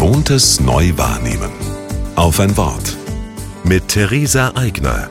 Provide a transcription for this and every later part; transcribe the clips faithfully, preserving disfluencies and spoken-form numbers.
Gewohntes neu wahrnehmen. Auf ein Wort. Mit Theresa Eigner.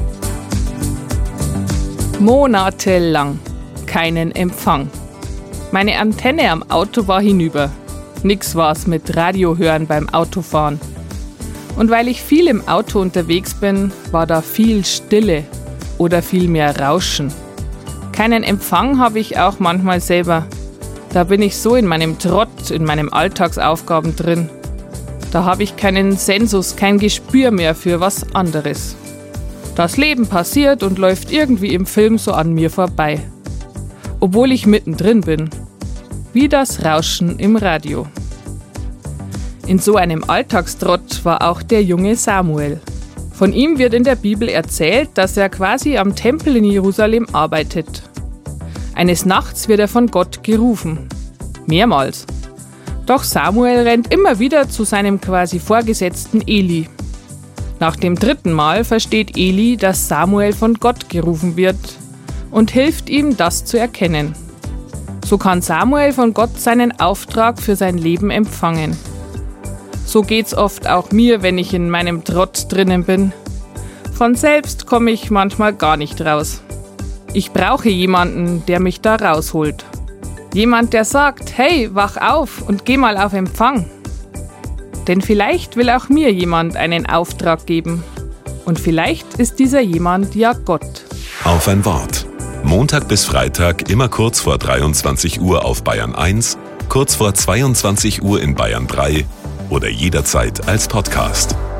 Monatelang keinen Empfang. Meine Antenne am Auto war hinüber. Nix war's mit Radio hören beim Autofahren. Und weil ich viel im Auto unterwegs bin, war da viel Stille oder viel mehr Rauschen. Keinen Empfang habe ich auch manchmal selber. Da bin ich so in meinem Trott, in meinen Alltagsaufgaben drin. Da habe ich keinen Sensus, kein Gespür mehr für was anderes. Das Leben passiert und läuft irgendwie im Film so an mir vorbei. Obwohl ich mittendrin bin. Wie das Rauschen im Radio. In so einem Alltagstrott war auch der junge Samuel. Von ihm wird in der Bibel erzählt, dass er quasi am Tempel in Jerusalem arbeitet. Eines Nachts wird er von Gott gerufen. Mehrmals. Doch Samuel rennt immer wieder zu seinem quasi Vorgesetzten Eli. Nach dem dritten Mal versteht Eli, dass Samuel von Gott gerufen wird und hilft ihm, das zu erkennen. So kann Samuel von Gott seinen Auftrag für sein Leben empfangen. So geht's oft auch mir, wenn ich in meinem Trott drinnen bin. Von selbst komme ich manchmal gar nicht raus. Ich brauche jemanden, der mich da rausholt. Jemand, der sagt, hey, wach auf und geh mal auf Empfang. Denn vielleicht will auch mir jemand einen Auftrag geben. Und vielleicht ist dieser jemand ja Gott. Auf ein Wort. Montag bis Freitag immer kurz vor dreiundzwanzig Uhr auf Bayern eins, kurz vor zweiundzwanzig Uhr in Bayern drei oder jederzeit als Podcast.